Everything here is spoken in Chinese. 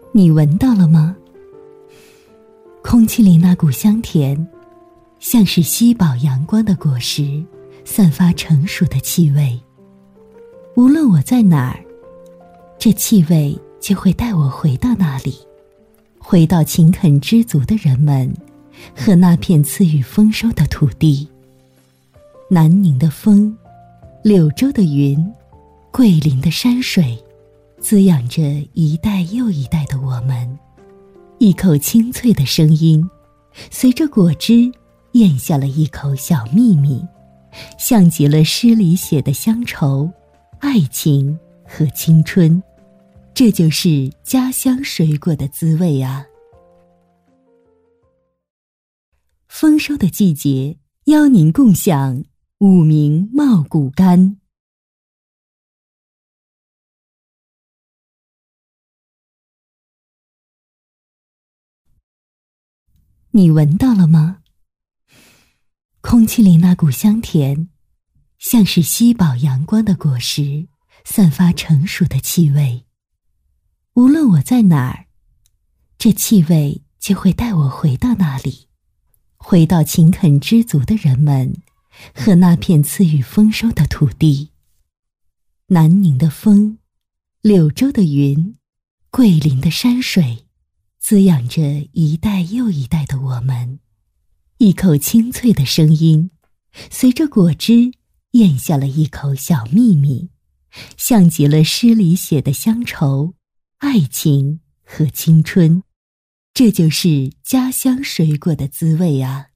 你闻到了吗？空气里那股香甜，像是吸饱阳光的果实，散发成熟的气味。无论我在哪儿，这气味就会带我回到那里，回到勤恳知足的人们和那片赐予丰收的土地。南宁的风，柳州的云，桂林的山水，滋养着一代又一代的我们。一口清脆的声音，随着果汁咽下了一口小秘密，像极了诗里写的乡愁、爱情和青春。这就是家乡水果的滋味啊！丰收的季节，邀您共享五名茂谷柑。你闻到了吗？空气里那股香甜，像是吸饱阳光的果实，散发成熟的气味。无论我在哪儿，这气味就会带我回到那里，回到勤恳知足的人们和那片赐予丰收的土地。南宁的风，柳州的云，桂林的山水，滋养着一代又一代的我们。一口清脆的声音，随着果汁咽下了一口小秘密，像极了诗里写的乡愁、爱情和青春。这就是家乡水果的滋味啊！